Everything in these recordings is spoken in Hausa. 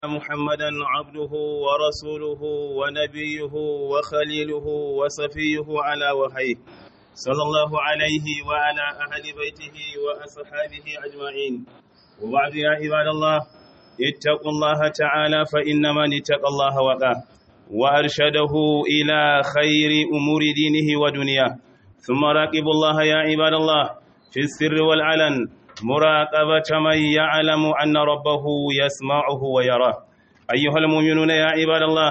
محمدا عبده ورسوله ونبيه وخليله وصفيه على وحيه صلى الله عليه وعلى أهل بيته وأصحابه أجمعين. وبعد يا عباد الله، اتقوا الله تعالى، فإن من اتقى الله وقاه وأرشده إلى خير أمور دينه ودنياه. ثم راقبوا الله يا عباد الله في السر والعلن مراقبة من يعلم أن ربه يسمعه ويراه. أيها المؤمنون يا عباد الله،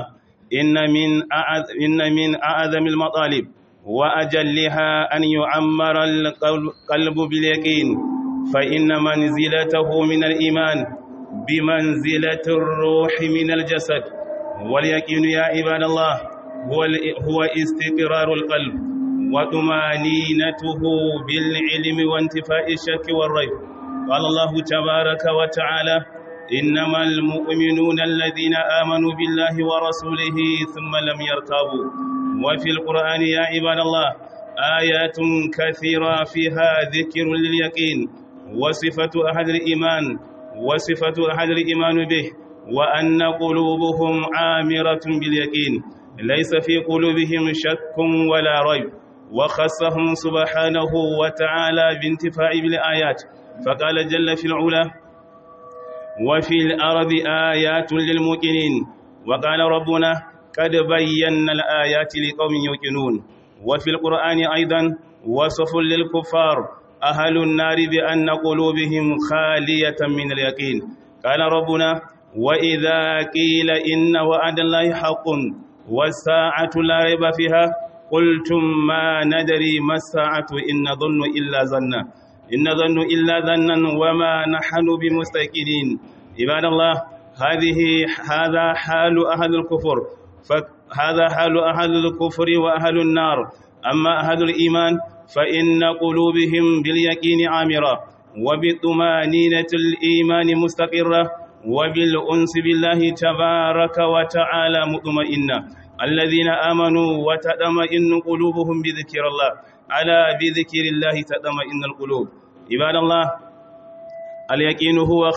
إن من أعظم المطالب وأجلها أن يعمر القلب باليقين، فإن منزلته من الإيمان بمنزلة الروح من الجسد. واليقين يا عباد الله هو استقرار القلب وطمانينته بالعلم وانتفاء الشك والريب. قال الله تبارك وتعالى: إنما المؤمنون الذين آمنوا بالله ورسوله ثم لم يرتابوا. وفي القرآن يا عباد الله آيات كثيرة فيها ذكر لليقين وصفة أهل الإيمان به، وأن قلوبهم عامرة باليقين، ليس في قلوبهم شك ولا ريب. وخصهم سبحانه وتعالى بانتفاع بالآيات، فقال جل في العلا: وفي الأرض آيات للموقنين. وقال ربنا: قد بينا الآيات لقوم يوقنون. وفي القرآن أيضا وصف للكفار أهل النار بأن قلوبهم خالية من اليقين. قال ربنا: وإذا قيل إن وعد الله حق والساعة لا ريب فيها قلتم ما ندري ما الساعة إن نظن إلا ظنا وما نحن بمستيقنين. عباد الله، هذا حال أهل الكفر وأهل النار. أما أهل الإيمان فإن قلوبهم باليقين عامرة، وبطمانينة الإيمان مستقرة، وبالأنس بالله تبارك وتعالى مطمئنة. الذين آمنوا وتطمئن قلوبهم بذكر الله، ألا بذكر الله تطمئن القلوب. عباد الله، اليقين هو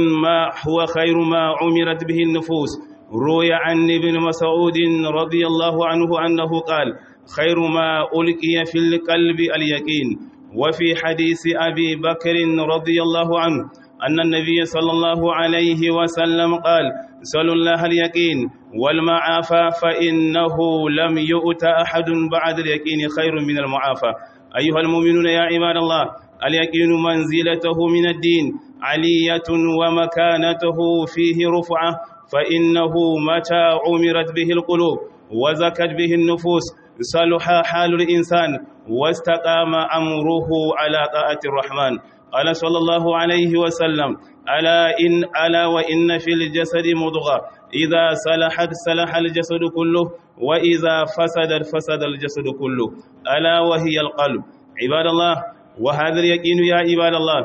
خير ما عمرت به النفوس. روي عن ابن مسعود رضي الله عنه أنه قال: خير ما ألقي في القلب اليقين. وفي حديث أبي بكر رضي الله عنه أن النبي صلى الله عليه وسلم قال: سلوا الله اليقين والمعافى، فإنه لم يؤت أحد بعد اليقين خير من المعافى. أيها المؤمنون يا عباد الله، اليقين منزلته من الدين علية ومكانته فيه رفعة، فإنه متى عمرت به القلوب وزكت به النفوس صلح حال الإنسان واستقام أمره على طاعة الرحمن. قال صلى الله عليه وسلم: ألا وإن في الجسد مضغة إذا صلحت صلح الجسد كله، وإذا فسدت فسد الجسد كله، ألا وهي القلب. عباد الله، وهذا اليقين يا عباد الله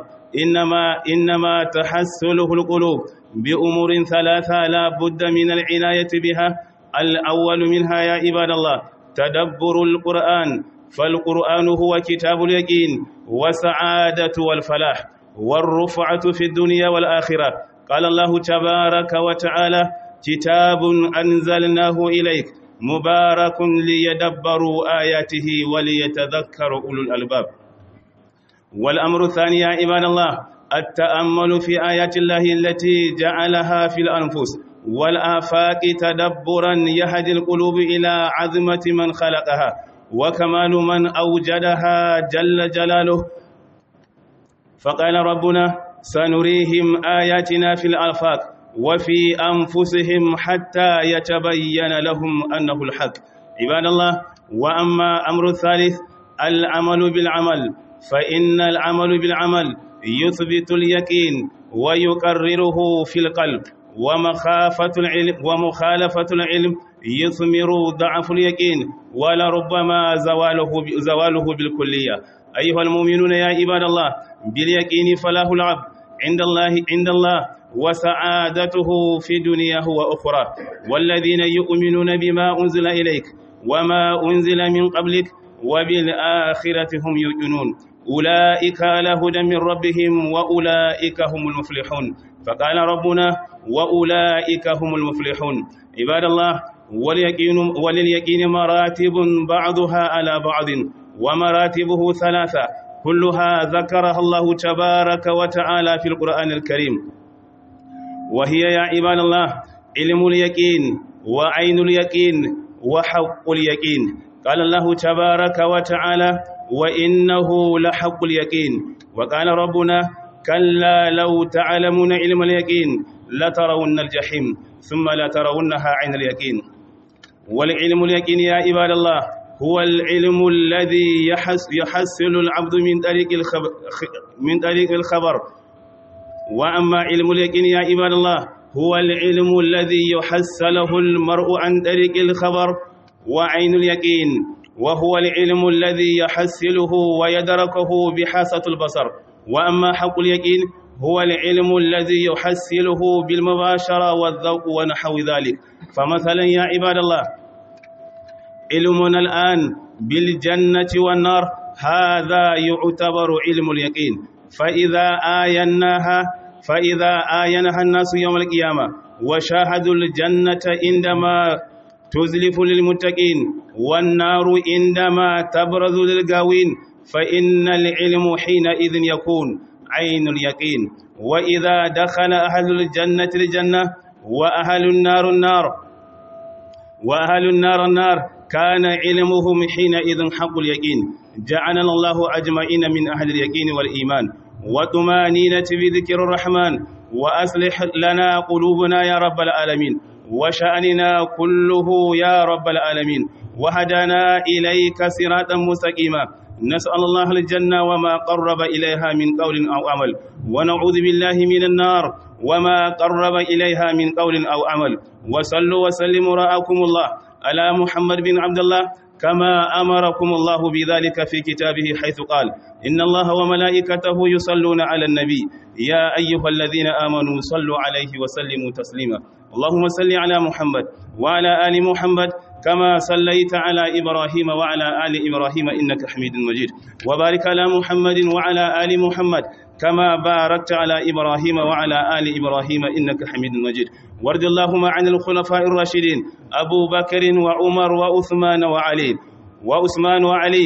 إنما تحصله القلوب بأمور ثلاثة لا بد من العناية بها. الأول منها يا عباد الله تدبر القرآن، فالقرآن هو كتاب اليقين والسعادة والفلاح والرفعة في الدنيا والآخرة. قال الله تبارك وتعالى: كتاب أنزلناه إليك مبارك ليدبروا آياته وليتذكر أولو الألباب. والأمر الثاني يا عباد الله التأمل في آيات الله التي جعلها في الأنفس والآفاق تدبرا يهدي القلوب إلى عظمة من خلقها وكمال من أوجدها جل جلاله. فقال ربنا: سنريهم آياتنا في الآفاق وفي أنفسهم حتى يتبين لهم أنه الحق. عباد الله، وأما أمر الثالث العمل بالعمل، فإن العمل بالعمل يثبت اليقين ويقرره في القلب، ومخالفة العلم يثمر ضعف اليقين ولربما زواله بالكلية. أيها المؤمنون يا عباد الله، باليقين فلاح العبد عند الله وسعادته في دنياه وأخرى. والذين يؤمنون بما أنزل إليك وما أنزل من قبلك وبالآخرة هم يوقنون أولئك على هدى من ربهم وأولئك هم المفلحون. فقال ربنا وأولئك هم المفلحون. عباد الله، ولليقين مراتب بعضها على بعض، ومراتبه ثلاثة كلها ذكرها الله تبارك وتعالى في القرآن الكريم، وهي يا عباد الله علم اليقين وعين اليقين وحق اليقين. قال الله تبارك وتعالى وإنه لحق اليقين. وقال ربنا كلا لو تعلمون علم اليقين لترون الجحيم ثم لترونها عين اليقين. والعلم اليقين يا عباد الله هو العلم الذي يحصل العبد من طريق الخبر. وأما علم اليقين يا عباد الله هو العلم الذي يحصله المرء عن طريق الخبر. وعين اليقين وهو العلم الذي يحصله ويدركه بحاسة البصر. وأما حق اليقين هو العلم الذي يحصله بالمباشرة والذوق ونحو ذلك. فمثلا يا عباد الله علمنا الآن بالجنة والنار هذا يعتبر علم اليقين، فإذا آينها الناس يوم القيامة وشاهدوا الجنة عندما تزلف للمتقين والنار عندما تبرز للغاوين فإن العلم حينئذ يكون عين اليقين. وإذا دخل أهل الجنة الجنة وأهل النار النار كان علمهم حينئذ حق اليقين. جعلنا الله أجمعين من أهل اليقين والإيمان وطمانينة بذكر الرحمن، وأصلح لنا قلوبنا يا رب العالمين وشأننا كله يا رب العالمين، وهدنا إليك صراطا مستقيما. نسأل الله الجنة وما قرب إليها من قول أو عمل، ونعوذ بالله من النار وما قرب إليها من قول أو عمل. وصلوا وسلموا رعاكم الله على محمد بن عبد الله كما أمركم الله بذلك في كتابه حيث قال إن الله وملائكته يصلون على النبي يا أيها الذين آمنوا صلوا عليه وسلموا تسليما. اللهم صل على محمد وعلى آل محمد كما صليت على إبراهيم وعلى آل إبراهيم إنك حميد مجيد، وبارك على محمد وعلى آل محمد كما باركت على إبراهيم وعلى آل إبراهيم إنك حميد مجيد. وارض اللهم عن الخلفاء الراشدين أبو بكر وعمر وعثمان وعلي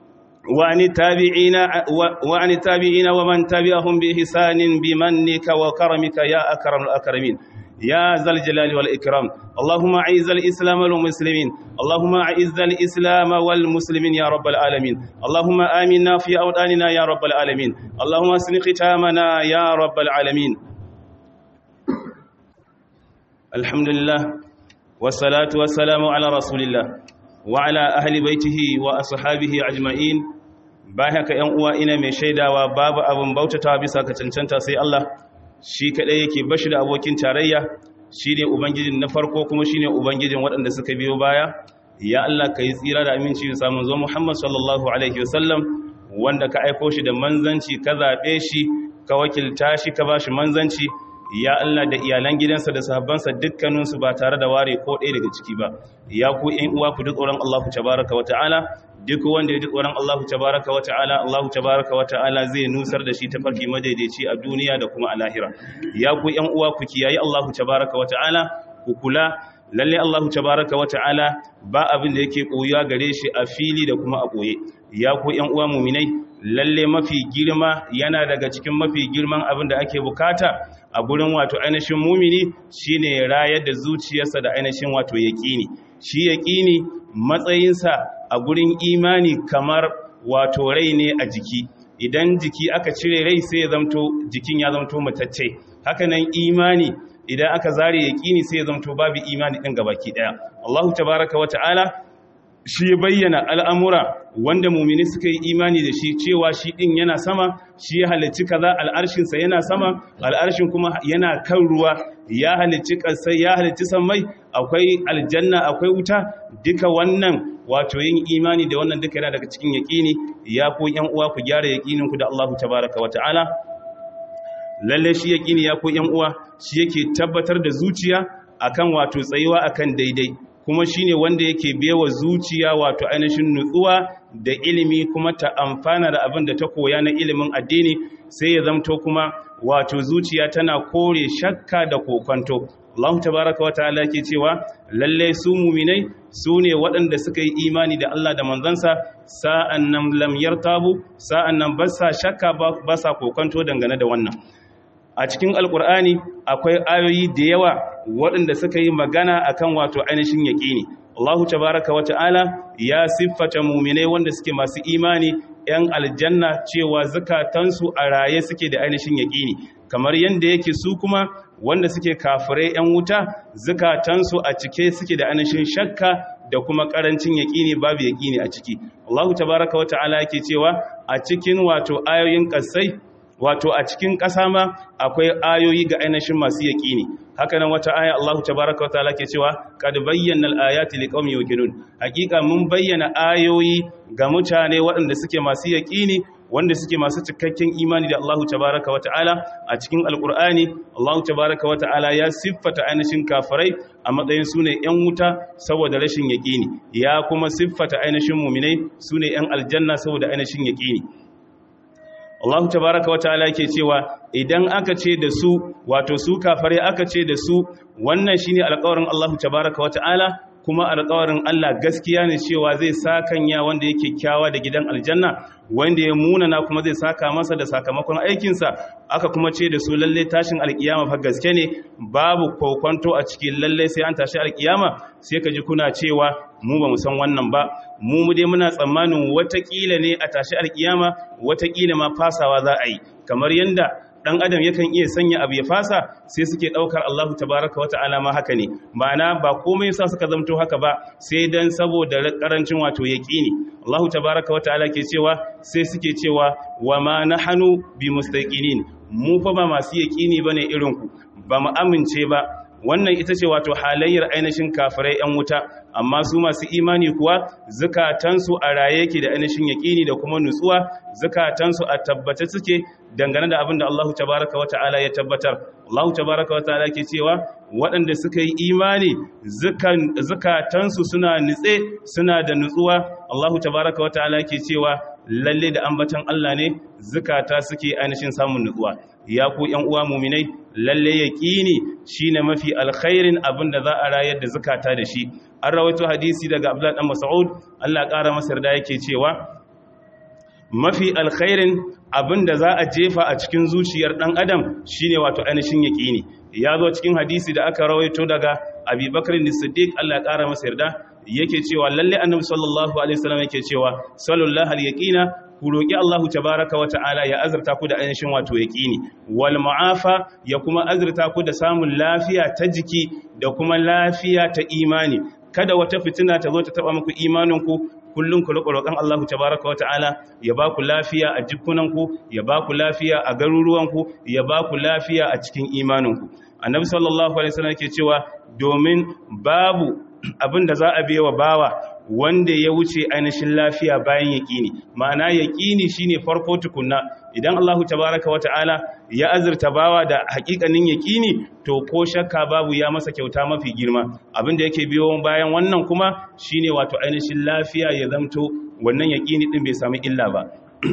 وعن التابعين ومن تبعهم بإحسان بمنك وكرمك يا أكرم الأكرمين يا ذا الجلال والإكرام. اللهم أعز الإسلام والمسلمين، اللهم أعز الإسلام والمسلمين يا رب العالمين. اللهم آمنا في أوطاننا يا رب العالمين. اللهم أحسن ختامنا يا رب العالمين. الحمد لله والصلاة والسلام على رسول الله وعلى أهل بيته وأصحابه أجمعين. باهك ‘yan uwa ina mai shaidawa babu abin bautata bisa ka cancanta sai Allah shi kaɗai yake bashi da abokin tarayya, shi ne Ubangijin na farko kuma shi ne Ubangijin waɗanda suka biyo baya. Ya Allah ka yi tsira da aminci da samun zo Muhammad sallallahu Alaihi wasallam wanda ka aiko shi da manzanci, ka zaɓe shi, ka wakilta shi, ka ba shi manzanci. Ya Allah da iyalan gidansa da sahabbansa dukkaninsu ba tare da ware ko ɗaya daga ciki ba. Ya ku ‘yan uwa ku duk tsoron Allah tabaraka wa ta'ala, duk wanda ya ji tsoron Allah tabaraka wa ta'ala, Allah tabaraka wa ta'ala zai nusar da shi ta farki madaidaici a duniya da kuma a lahira. Ya ku ‘yan uwa ku kiyaye Allah tabaraka wa ta'ala, ku kula lalle Allah tabaraka wa ta'ala ba abin da yake koyuwa gare shi a fili da kuma a koye. Ya ku ‘yan uwa muminai, lalle mafi girma yana daga cikin mafi girman abin da ake bukata a gurin wato ainihin mumini shine rayar da zuciyarsa da ainihin wato yaqini. Shi yaqini matsayinsa a gurin imani kamar wato rai ne a jiki. Idan jiki aka cire rai sai ya zamto jikin ya zamto matacce. Haka nan imani idan aka zare yaqini sai ya zamto babu imani din gabaki daya. Allahu tabaaraka wa ta'ala shi ya bayyana al'amura wanda mumini suka yi imani da shi cewa shi ɗin yana sama, shi ya halicci kaza, al'arshinsa yana sama, al'arshin kuma yana kan ruwa, ya halicci ƙasai, ya halicci sammai, akwai aljanna, akwai wuta. Duka wannan wato yin imani da wannan duka yana daga cikin yaƙini. Ya ku ‘yan uwa ku gyara yaƙininku da Allahu tabaraka wa ta'ala. Lalle shi yaƙini ya ku ‘yan uwa shi yake tabbatar da zuciya akan wato tsayuwa akan daidai, kuma shine wanda yake bewa zuciya wato ainihin nutsuwa da ilimi kuma ta amfana da abin da ta koya na ilimin addini, sai ya zamto kuma wato zuciya tana kore shakka da kokonto. Allah tabaraka wata'ala ke cewa lalle su mu'minai su ne waɗanda suka yi imani da Allah da manzansa sa'annan lam yartabu sa'annan ba sa shakka ba sa kokonto dangane da wannan. A cikin alkur'ani akwai ayoyi da yawa waɗanda suka yi magana akan wato ainihin yaqini. Allah tabaraka wata'ala ya siffata mu'minai wanda suke masu imani ‘yan aljanna cewa zukatansu a raye suke da ainihin yaƙini, kamar yadda yake su kuma wanda suke kafirai ‘yan wuta zukatansu a cike suke da ainihin shakka da kuma ƙarancin yaƙini, babu yaƙini a ciki. Allah tabaraka wa ta'ala yake cewa a cikin wato ayoyin ƙasai, wato a cikin ƙasa ma akwai ayoyi ga ainihin masu yaƙini. Haka nan wata aya Allah tabaraka wa ta'ala ke cewa qad bayyana al-ayati liqaumin yuqinun, hakika mun bayyana ayoyi ga mutane waɗanda suke masu yaƙini, wanda suke masu cikakken imani da Allah tabaraka wa ta'ala. A cikin alqur'ani Allah tabaraka wa ta'ala ya siffata ainihin kafirai a matsayin sune ƴan wuta saboda rashin yaƙini, ya kuma siffata ainihin mu'minai sune ƴan aljanna saboda ainihin yaƙini. Allah tabaraka wa ta'ala yake cewa idan aka ce da su wato su kafare aka ce da su wannan shine alƙawarin Allah tabaraka wa ta'ala, kuma alƙawarin Allah gaskiya ne cewa zai sakanya wanda yake kyawa da gidan aljanna, wanda ya munana kuma zai saka masa da sakamakon aikinsa. Aka kuma ce da su lalle tashin alkiyama fa gaske ne, babu kokwanto a cikin lalle sai an tashi alkiyama. Sai ka ji kuna cewa mu ba mu san wannan ba, mu dai muna tsammanin watakila ne a tashi alkiyama, watakila ma fasawa za a yi. Kamar yanda dan adam yakan iya sanya abu ya fasa, sai suke daukar Allah tabaraka wa ta'ala ma haka ne, ma'ana ba komai yasa suka zamto haka ba sai dan saboda karancin wato yaqini. Allah tabaraka wa ta'ala ke cewa sai suke cewa wa ma nahnu bimustaqinin, mu fa ba masu yaqini bane irin ku, ba mu amince ba. Wannan ita ce wato halayyar ainihin kafirai ‘yan wuta, amma su masu imani kuwa zukatansu a raye yake da ainihin yaƙini da kuma nutsuwa, zukatansu a tabbata suke dangane da abin da Allah tabaraka wa ta'ala ya tabbatar. Allah tabaraka wa ta'ala ke cewa waɗanda suka yi imani zukatansu suna nutse, suna da nutsuwa. Allah tabaraka wa ta'ala ke cewa lalle da ambatan Allah ne zukata suke ainihin samun nutsuwa. Ya ku ‘yan uwa muminai, lalle yaƙini shine mafi alkhairin abin da za a rayar da zukata da shi. An rawaito hadisi daga Abdullah dan Mas'ud, Allah ƙara masa yarda, yake cewa mafi alkhairin abin da za a jefa a cikin zuciyar ɗan adam shine wato ainihin yaƙini. Ya zo cikin hadisi da aka rawaito daga Abi Bakr as-Siddiq, Allah ƙara masa yarda, yake cewa lalle Annabi sallallahu alaihi wasallam yake cewa sallallahu al-yaqina, ku roƙi Allahu tabaraka wa ta'ala ya azurta ku da ainihin wato yaqini, wal mu'afa, ya kuma azurta ku da samun lafiya ta jiki da kuma lafiya ta imani. Kada wata fitina ta zo ta taba muku imaninku, kullum ku roƙon Allahu tabaraka wa ta'ala ya ba ku lafiya a jikunanku, ya ba ku lafiya a garuruwanku, ya ba ku lafiya a cikin imaninku. Annabi sallallahu alaihi wasallam yake cewa domin babu abin da za a biya wa bawa wanda ya wuce ainihin lafiya bayan yaƙini. Ma'ana yaƙini shine farko tukunna. Idan Allahu tabaraka wa ta'ala ya azurta bawa da haƙiƙanin yaƙini, to ko shakka babu ya masa kyauta mafi girma. Abin da yake biyo bayan wannan kuma shine wato ainihin lafiya, ya zamto wannan yaƙini din bai samu illa ba.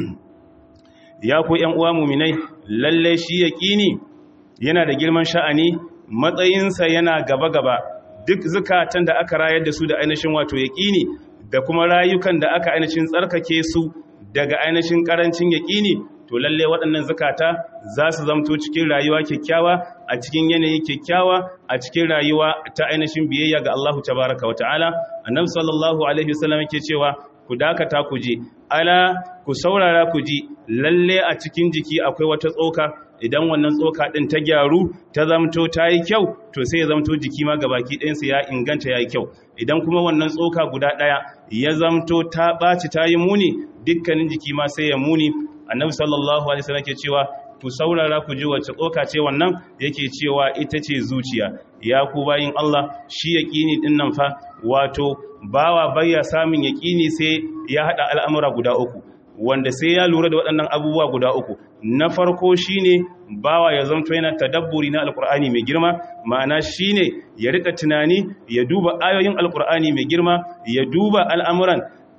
Ya ku ƴan uwa mu'minai, lalle shi yaƙini yana da girman sha'ani, matsayinsa yana gaba-gaba. Duk zukatan da aka rayar da su da ainihin wato yaƙini, da kuma rayukan da aka ainihin tsarkake su daga ainihin ƙarancin yaƙini, to lalle waɗannan zukata za su zamto cikin rayuwa kyakkyawa, a cikin yanayi kyakkyawa, a cikin rayuwa ta ainihin biyayya ga Allah tabaraka wa ta'ala. Annabi sallallahu alaihi wasallam yake cewa ku dakata ku ji, ala ku saurara ku ji, lalle a cikin jiki akwai wata tsoka, idan wannan tsoka ɗin ta gyaru ta zamto ta yi kyau, to sai ya zamto jiki ma gabaki ɗayansa ya inganta ya yi kyau. Idan kuma wannan tsoka guda ɗaya ya zamto ta ɓaci ta yi muni, dukkanin jiki ma sai ya muni. Annabi sallallahu alaihi wasallam ke cewa ku saurara ku ji wacce tsoka ce wannan, yake cewa ita ce zuciya. Ya ku bayin Allah, shi yaƙini ɗin nan fa wato bawa bayya samun yaƙini sai ya haɗa al'amura guda uku, wanda sai ya lura da waɗannan abubuwa guda uku. Na farko shine bawa ya zanto yana tadabburi na alkur'ani mai girma, ma'ana shine ya rika tunani, ya duba ayoyin alkur'ani mai girma, ya duba al'amuran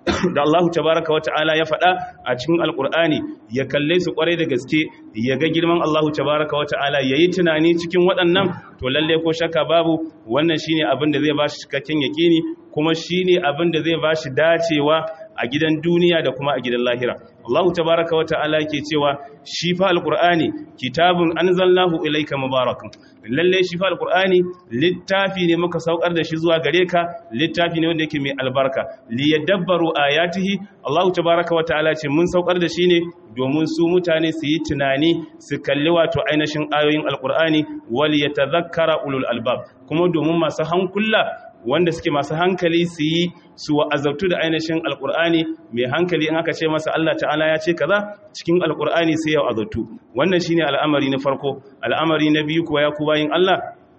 da Allah tabaraka wata'ala ya faɗa a cikin alkur'ani ya kalle su kwarai da gaske ya ga girman Allah tabaraka wata'ala yayi tunani cikin waɗannan to lalle ko shakka babu wannan shine abin da zai bashi cikakken yaqini kuma shine abin da zai bashi dacewa a gidan duniya da kuma a gidan lahira. Allah tabaraka wata'ala yake cewa shi fa alqur'ani kitabun anzalnahu ilayka mubarakun, lalle shi fa alqur'ani littafi ne muka saukar da shi zuwa gare ka, littafi ne wanda yake mai albarka, liyadabbaru ayatihi. Allah tabaraka wata'ala ce mun saukar da shi ne domin su mutane su yi tunani su kalli wato ainihin ayoyin alqur'ani wal yatadhakkara ulul albab, kuma domin masu hankula wanda suke masu hankali su yi su wa'azabtu da ainihin alkur'ani. Mai hankali in aka ce masa Allah ta'ala ya ce kaza cikin alkur'ani sai ya wa'azabtu. Wannan shine al'amari na farko. Al'amari na biyu kuwa ya ku bayin Allah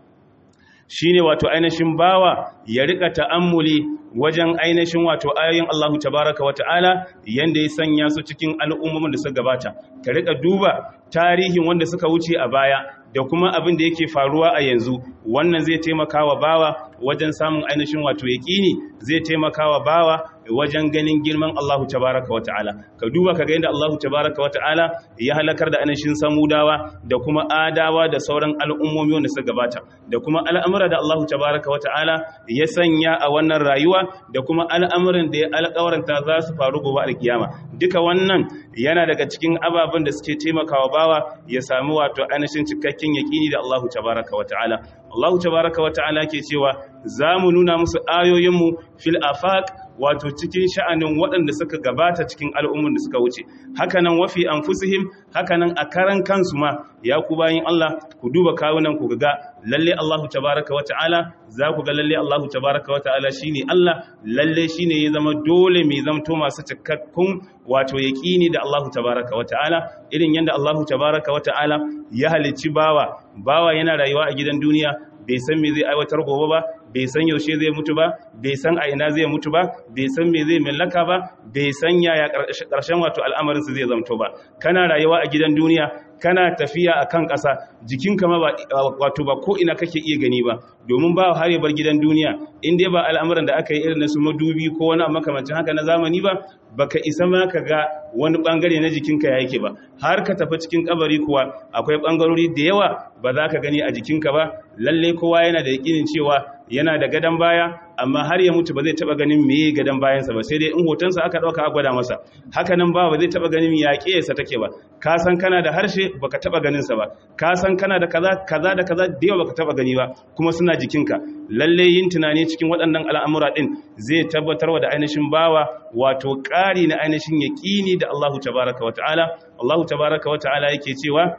shine wato ainihin bawa ya rika ta'ammuli wajen ainihin wato ayoyin Allah tabaraka wa ta'ala yanda ya sanya su cikin al'ummomin da suka gabata. Ka rika duba tarihin wanda suka wuce a baya da kuma abin da yake faruwa a yanzu. Wannan zai taimaka wa bawa wajen samun ainihin wato yaqini, zai taimaka wa bawa wajen ganin girman Allah tabaraka wa ta'ala. Ka duba ka ga yadda Allah tabaraka wa ta'ala ya halakar da ainihin samudawa da kuma adawa da sauran al'ummomi wanda suka gabata, da kuma al'amura da Allah tabaraka wa ta'ala ya sanya a wannan rayuwa, da kuma al'amuran da ya alƙawaranta za su faru gobe alkiyama. Duka wannan yana daga cikin ababen da suke taimakawa bawa ya sami wato ainihin cikakken yaqini da Allah tabaraka wa ta'ala. Allah tabaraka wa ta'ala ke cewa za mu nuna musu ayoyinmu fil afaq, wato cikin sha'anin waɗanda suka gabata cikin al'ummun da suka wuce, hakanan wafi anfusihim, hakanan a karan kansu ma. Ya ku bayin Allah, ku duba kawunan ku ga lalle Allahu tabaraka wata'ala, za ku ga lalle Allahu tabaraka wata'ala shine Allah, lalle shine ya zama dole mai zamto masu cikakkun wato yaqini da Allahu tabaraka wata'ala. Irin yanda Allahu tabaraka wata'ala ya halicci bawa yana rayuwa a gidan duniya, bai san me zai aiwatar gobe ba, bai san yaushe zai mutu ba, bai san a ina zai mutu ba, bai san me zai mallaka ba, bai san yaya ƙarshen wato al'amarin su zai zamto ba. Kana rayuwa a gidan duniya, kana tafiya a kan ƙasa, jikinka ma wato ba ko ina kake iya gani ba, domin ba har ya bar gidan duniya in dai ba al'amuran da aka yi irin na su madubi ko wani makamancin haka na zamani ba, baka isa ma ka ga wani bangare na jikinka ya yake ba. Har ka tafi cikin kabari kuwa akwai bangarori da yawa ba za ka gani a jikinka ba. Lalle kowa yana da yakinin cewa yana da gadan baya, amma har ya mutu ba zai taba ganin meye gadan bayansa ba, sai dai in hotonsa aka dauka a gwada masa. Haka nan ba zai taba ganin yaƙiyarsa take ba. Ka san kana da harshe baka taba ganin sa ba, ka san kana da kaza da kaza da yawa baka taba gani ba, kuma suna jikinka. Lalle yin tunani cikin waɗannan al'amura din zai tabbatarwa da ainihin bawa wato ƙari na ainihin yaƙini da Allahu tabaraka wa ta'ala. Allahu tabaraka wa ta'ala yake cewa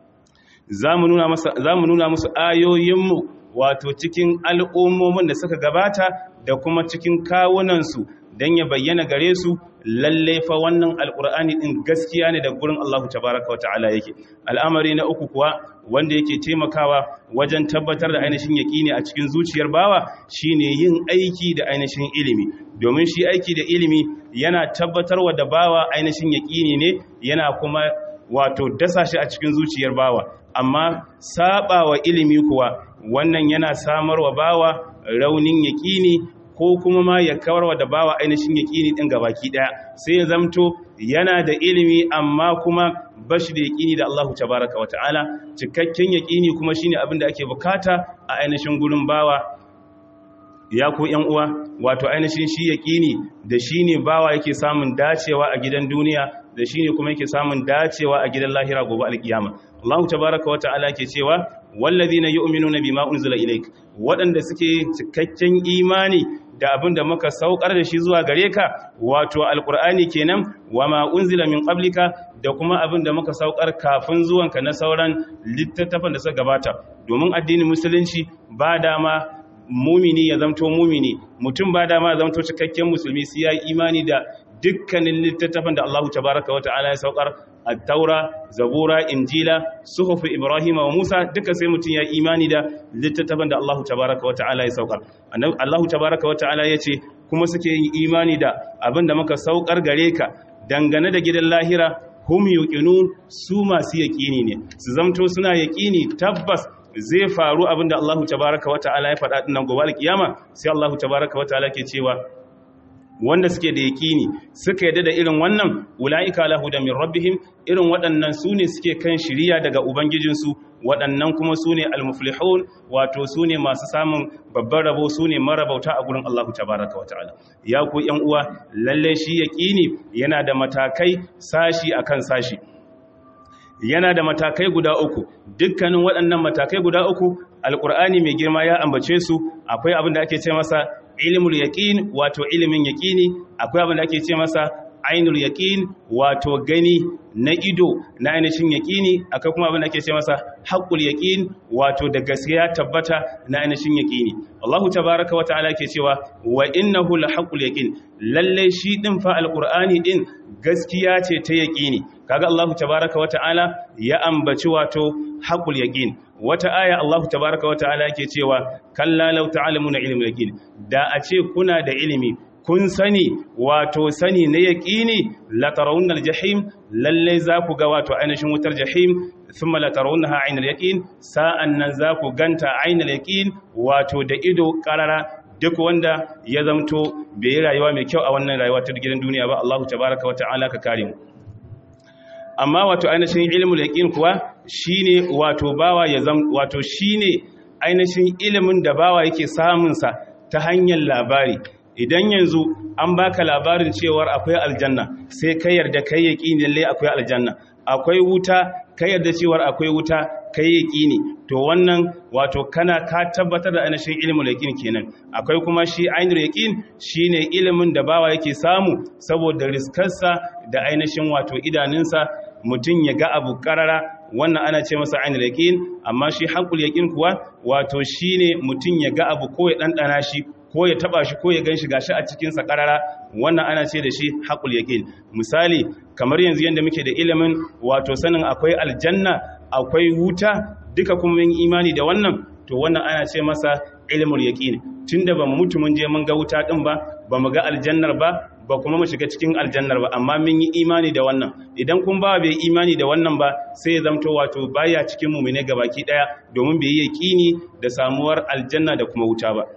za mu nuna musu ayoyinmu wato cikin al'ummomin da suka gabata da kuma cikin kawunansu, don ya bayyana gare su lalle fa wannan alƙur'ani ɗin gaskiya ne da gurin Allah tabaraka wa ta'ala yake. Al'amari na uku kuwa wanda yake taimakawa wajen tabbatar da ainihin yaƙini a cikin zuciyar bawa shine yin aiki da ainihin ilimi, domin shi aiki da ilimi yana tabbatarwa da bawa ainihin yaƙini ne, yana kuma wato dasa shi a cikin zuciyar bawa. Amma saba wa ilimi kuwa wannan yana samarwa bawa raunin yaƙini, ko kuma ma ya kawarwa da bawa ainihin yaƙini ɗin gabaki ɗaya, sai ya zamto yana da ilimi amma kuma bashi da yaƙini da Allah tabaraka wata'ala. Cikakken yaƙini kuma shine abin da ake bukata a ainihin gurin bawa. Ya ku ƴan uwa, wato ainihin shi yaƙini da shine bawa yake samun dacewa a gidan duniya, da shine kuma yake samun dacewa a gidan lahira gobe alkiyama. Allah tabaraka wata'ala ke cewa wallazina yu'minuna bima unzila ilayk, waɗanda suke cikakken imani da abin da muka saukar da shi zuwa gare ka, wato alqur'ani kenan, wama unzila min qablika, da kuma abin da muka saukar kafin zuwanka na sauran littattafan da suka gabata. Domin addinin musulunci ba dama mumini ya zamto mumini, mutum ba dama ya zamto cikakken musulmi sai ya yi imani da dukkanin littattafan da Allah tabaraka wa ta'ala ya saukar, at-taura, zabura, injila, suhuf ibrahim wa musa, duka sai mutum ya imani da littattafan da Allah tabaraka wa ta'ala ya saukar. Allah tabaraka wa ta'ala ya ce kuma suke yin imani da abin da muka saukar gare ka dangane da gidan lahira, hum yuqinun, su masu yaqini ne, su zamto suna yaqini tabbas zai faru abin da Allah tabaraka wa ta'ala ya faɗa dinnan gobe alkiyama. Sai Allah tabaraka wa ta'ala ke cewa wanda suke da yaqini suka yadda da irin wannan ulaika ala hudan min rabbihim irin waɗannan sune suke kan shiriya daga ubangijinsu waɗannan kuma sune almuflihun wato sune masu samun babban rabo sune marabauta a gurin Allah tabaaraka wa ta'ala ya ku ƴan uwa lalle shi yaqini yana da matakai sashi akan sashi yana da matakai guda uku dukkanin waɗannan matakai guda uku alqur'ani mai girma ya ambace su akwai abin da ake ce masa ilmul yaqin wato ilimin yaqini akwai abin da ake ce masa ainul yaqin wato gani na ido na ainihin yaqini akwai kuma abin da ake ce masa haqqul yaqin wato da gaskiya tabbata na ainihin yaqini Allahu tabaaraka wa ta'ala ke cewa wa innahu la haqqul yaqin lalle shi din fa alqur'ani din gaskiya ce ta yaqini kaga Allahu tabaaraka wa ta'ala ya ambaci wato haqqul yaqin wata aya Allah tabaaraka wa ta'ala yake cewa kalla law ta'lamuna ilmul yaqin da a ce kuna da ilimi kun sani wato sani na yaqini la tarawunna al-jahim lalle za ku ga wato ainihin wutar jahim thumma la tarawunnaha 'ainal yaqin sa'annan za ku ganta 'ainal yaqin wato da ido karara duk wanda ya zamto bai yi rayuwa mai kyau a wannan rayuwa ta gidan duniya ba Allah tabaaraka wa ta'ala ka kare mu amma wato ainihin ilmul yaqin kuwa shine wato bawa ya wato shine ainihin ilimin da bawa yake samun sa ta hanyar labari idan yanzu an baka labarin cewar akwai aljanna sai ka yarda kai yaqini lalle akwai aljanna akwai wuta ka yarda cewar akwai wuta kai yaqini to wannan wato kana ka tabbatar da ainihin ilmul yaqin kenan akwai kuma shi ainul yaqin shine ilimin da bawa yake samu saboda riskarsa da ainihin wato idanunsa mutum ya ga abu karara wannan ana ce masa ainul yaqin amma shi haqqul yaqin kuwa wato shine mutum ya ga abu ko ya dandana shi ko ya taba shi ko ya ganshi gashi a cikin sa karara wannan ana ce da shi haqqul yaqin misali kamar yanzu yanda muke da ilimin wato sanin akwai aljanna akwai wuta duka kuma mun imani da wannan to wannan ana ce masa ilmul yaqin tunda ba mu mutu mun je mun ga wuta din ba mu ga aljannar ba kuma mu shiga cikin aljannar ba amma mun yi imani da wannan idan kun ba bai imani da wannan ba sai ya zamto wato baya cikin mu'mine gabaki daya domin bai yi yaqini da samuwar aljanna da kuma wuta ba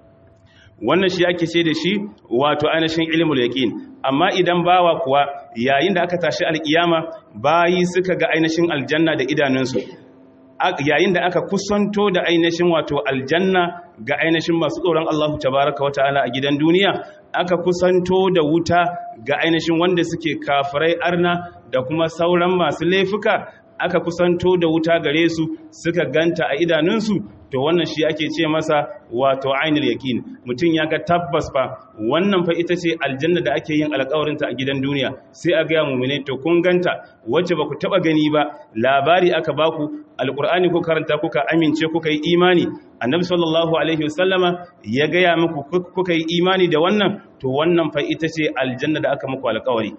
wannan shi ake ce da shi wato ainihin ilmul yaqin amma idan bawa kuwa yayin da aka tashi alkiyama bayi suka ga ainihin aljanna da idanunsu yayin da aka kusanto da ainihin wato aljanna ga ainihin masu tsoron Allahu tabaaraka wa ta'ala a gidan duniya aka kusanto da wuta ga ainihin wanda suke kafirai arna da kuma sauran masu laifuka aka kusanto da wuta gare su suka ganta a idanunsu to wannan shi ake ce masa wato ainul yaqin mutum ya ga tabbas fa wannan fa ita ce aljanna da ake yin alƙawarinta a gidan duniya sai a ga mu'mine to kun ganta wacce ba ku taba gani ba labari aka baku alqur'ani ko karanta kuka amince kuka yi imani annabi sallallahu alaihi wasallama ya ga ya muku kuka yi imani da wannan to wannan fa ita ce aljanna da aka muku alƙawari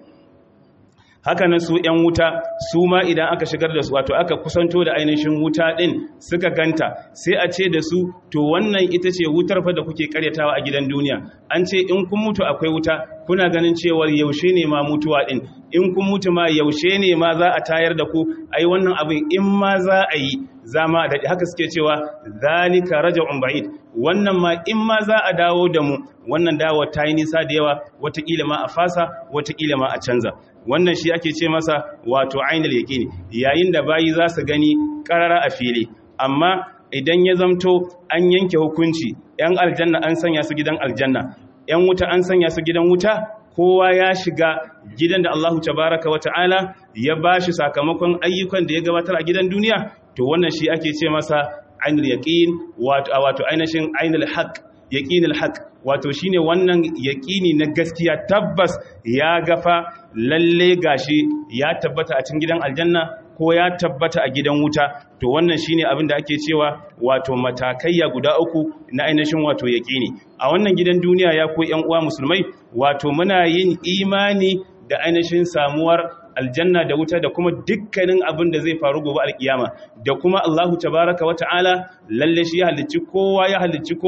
haka nan su ‘yan wuta su ma idan aka shigar da su wato aka kusanto da ainihin wuta ɗin suka ganta sai a ce da su to wannan ita ce wutar fa da kuke karyatawa a gidan duniya an ce in kun mutu akwai wuta kuna ganin cewar yaushe ne ma mutuwa ɗin in kun mutu ma yaushe ne ma za a tayar da ku ai wannan abin in ma za a yi zama da haka suke cewa zalika raja'un ba'id wannan ma in ma za a dawo da mu wannan dawo ta yi nisa da yawa watakila ma a fasa watakila ma a canza wannan shi ake ce masa wato ainul yaqini yayin da bayi za su gani karara a fili amma idan ya zamto an yanke hukunci yan aljanna an sanya su gidan aljanna yan wuta an sanya su gidan wuta kowa ya shiga gidan da Allahu tabaaraka wa ta'ala ya bashi sakamakon ayyukan da ya gabatar a gidan duniya to wannan shi ake ce masa ainul yaqin wato ainihin ainul haqq yaqinul haqq wato shine wannan yaqini na gaskiya tabbas ya gafa lalle gashi ya tabbata a cikin gidan aljanna ko ya tabbata a gidan wuta to wannan shine abin da ake cewa wato matakaiya guda uku na ainihin wato yaqini a wannan gidan duniya ya ko ƴan uwa musulmai wato muna yin imani da ainihin samuwar aljanna da wuta da kuma dukkanin abin da zai faru gobe alkiyama da kuma Allahu tabaaraka wa ta'ala lalle shi ya halicci kowa ya halicci komai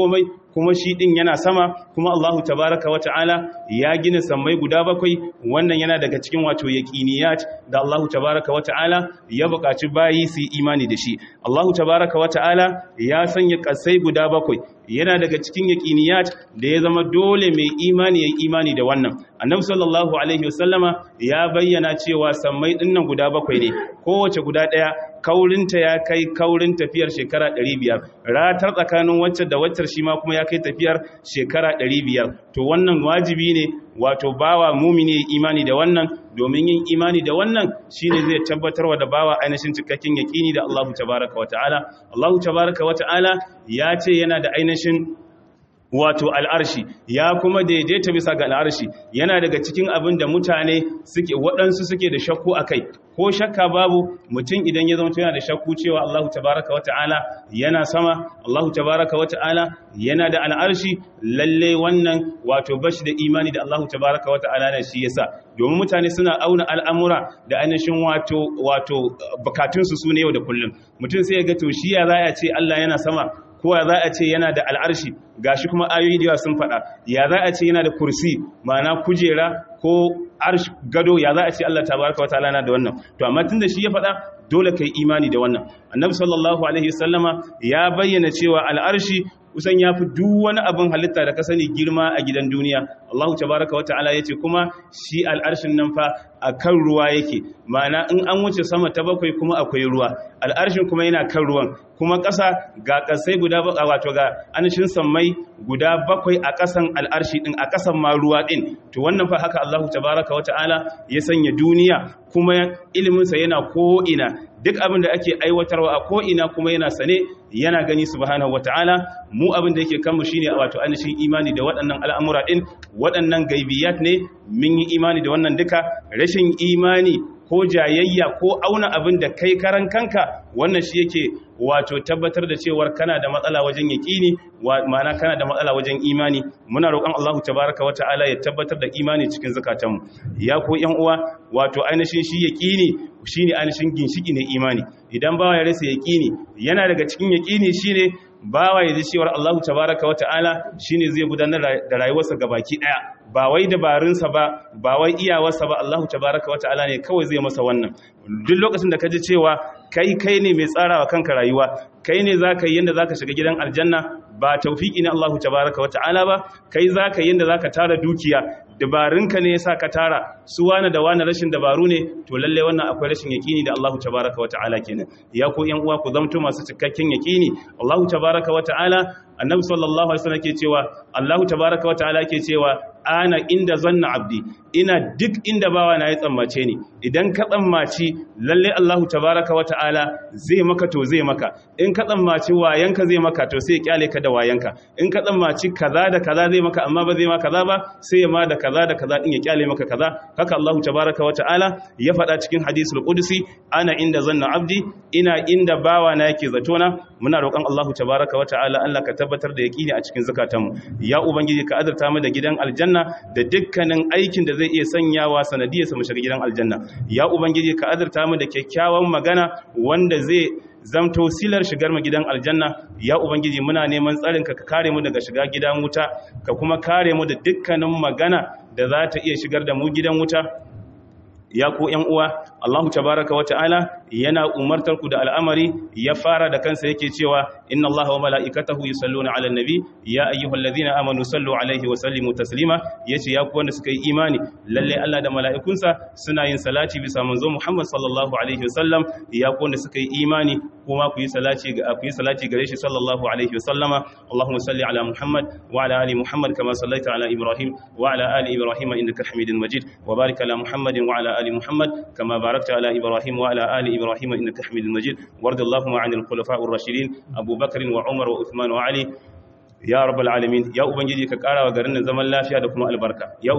kuma shi din yana sama, kuma Allahu tabaraka wa ta'ala ya gina sammai guda 7. Wannan yana daga cikin wato yaqiniyat da Allahu tabaraka wa ta'ala ya buƙaci bayi su imani da shi. Allahu tabaraka wa ta'ala ya sanya ƙasai guda 7, yana daga cikin yaqiniyat da ya zama dole mai imani yayi imani da wannan. Annabi sallallahu alaihi wasallama ya bayyana cewa sammai dinnan guda 7 ne, kowace guda ɗaya kaurinta ya kai kaurin tafiyar shekara 500, ratar tsakanin wacce da waccar shi ma kuma ya kai tafiyar shekara 500. To wannan wajibi ne wato bawa mumini ya imani da wannan, domin yin imani da wannan shine zai tabbatarwa da bawa ainihin cikakken yaqini da Allahu tabaaraka wa ta'ala. Allahu tabaaraka wa ta'ala ya ce yana da ainihin wato al'arshi, ya kuma daidaita bisa ga al'arshi. Yana daga cikin abin da mutane waɗansu suke da shakku a kai, ko shakka babu mutum idan ya zama yana da shakku cewa Allahu tabaraka wa ta'ala yana sama, Allahu tabaraka wa ta'ala yana da al'arshi, lalle wannan wato bashi da imani da Allahu tabaraka wa ta'ala ne shi yasa. Domin mutane suna auna al'amura da ainihin wato bukatunsu su ne yau da kullum. Mutum sai ya ga to shi ya za a ce Allah yana sama, ko ya za a ce yana da al'arshi, gashi kuma ayoyi da sun faɗa. Ya za a ce yana da kursi, ma'ana kujera ko arsh gado, ya za a ce Allah tabaraka wa ta'ala yana da wannan. To amma tunda shi ya faɗa, dole kai imani da wannan. Annabi sallallahu alaihi wasallama ya bayyana cewa al'arshi kusan ya fi duk wani abin halitta da ka sani girma a gidan duniya. Allahu tabaraka wa ta'ala yace kuma shi al'arshin nan fa akan ruwa yake, ma'ana in an wuce sama ta 7 kuma akwai ruwa, al'arshin kuma yana kan ruwan, kuma ƙasa ga ƙasai guda wato ga anishin sammai guda 7 a ƙasan al'arshi din, a ƙasan ma ruwa din. To wannan fa haka Allahu tabaraka wa ta'ala ya sanya duniya, kuma iliminsa yana ko ina, duk abin da ake aiwatarwa a ko'ina kuma yana sane, yana gani subhanahu wata'ala. Mu abin da yake kanmu shine wato ainihin imani da waɗannan al'amura ɗin, waɗannan gaibiyat ne, mun yi imani da wannan duka. Rashin imani ko jayayya ko auna abin da kai karan kanka, wannan shi yake wato tabbatar da cewar kana da matsala wajen yaqini, ma'ana kana da matsala wajen imani. Muna roƙon Allahu tabaraka wa ta'ala ya tabbatar da imani cikin zakatanmu. Ya ko ƴan uwa, wato ainihin shi yaqini shine ainihin ginshiki ne imani. Idan bawa ya rasa yaqini, yana daga cikin yaqini shine bawa ya ji cewar Allahu tabaraka wa ta'ala shine zai gudanar da rayuwarsa gabaki daya, ba wai dabarunsa ba wai iyawarsa ba. Allahu tabaraka wa ta'ala ne kawai zai masa wannan. Duk lokacin da ka ji cewa kai ne mai tsarawa kanka rayuwa, kai ne zaka yi yanda zaka shiga gidan aljanna, ba tawfiki ne Allahu tabaraka wa ta'ala ba. Kai zaka yi yanda zaka tara dukiya, dabarunka ne yasa ka tara, su wani da wani rashin dabaru ne, to lalle wannan akwai rashin yaqini da Allahu tabaraka wa ta'ala kenan. Ya ko ƴan uwa, ku zamto masu cikakken yaqini. Allahu tabaraka wa ta'ala, annabi sallallahu alaihi wasallam ke cewa, Allahu tabaraka wa ta'ala ke cewa, ana inda zanna abdi, ina duk inda bawa na ya tsammace ni. Idan ka tsammaci lalle Allahu tabaraka wa ta'ala zai maka, to zai maka. In ka tsammaci wayanka zai maka, to sai ya kyale ka da wayanka. In ka tsammaci kaza da kaza zai maka amma ba zai maka kaza ba, sai ya ma da kaza da kaza din ya kyale maka kaza. Haka Allahu tabaraka wa ta'ala ya faɗa cikin hadisul qudsi, ana inda zanna abdi, ina inda bawa na yake zatona. Muna roƙon Allahu tabaraka wa ta'ala Allah ka tabbatar da yaqini a cikin zakatanmu. Ya ubangiji ka azurta mu da gidan aljanna da dukkanin aikin da zai iya sanyawa sanadiyarsa mu shiga gidan aljanna. Ya ubangiji ka azurta mu da kyakkyawan magana wanda zai zamto silar shigar mu gidan aljanna. Ya ubangiji muna neman tsarin ka kare mu daga shiga gidan wuta, ka kuma kare mu da dukkanin magana da za ta iya shigar da mu gidan wuta. Ya ku ƴan uwa, Allahu tabaraka wa ta'ala yana umartar ku da al'amari, ya fara da kansa yake cewa, inna Allaha wa mala'ikatahu yusalluna 'alan nabi ya ayyuhallazina amanu sallu 'alaihi wa sallimu taslima. Yace ya ku wanda suka yi imani, lalle Allah da mala'ikunsa suna yin salati bisa manzo Muhammad sallallahu alaihi wa sallam. Ya ku wanda suka yi imani, kuma ku yi salati gare shi sallallahu alaihi wa sallama. Allahumma salli ala Muhammad wa ala ali Muhammad kama sallaita ala Ibrahim wa ala ali Ibrahim innaka Hamidum Majid, wa barik ala Muhammadin wa ala آل محمد كما باركت على إبراهيم وعلى آل إبراهيم إنك حميد مجيد. وارض اللهم عن الخلفاء الراشدين أبو بكر وعمر وعثمان وعلي يا رب العالمين. يا أبنجي كقارا وقرن زمن لا فيها دكما البركة.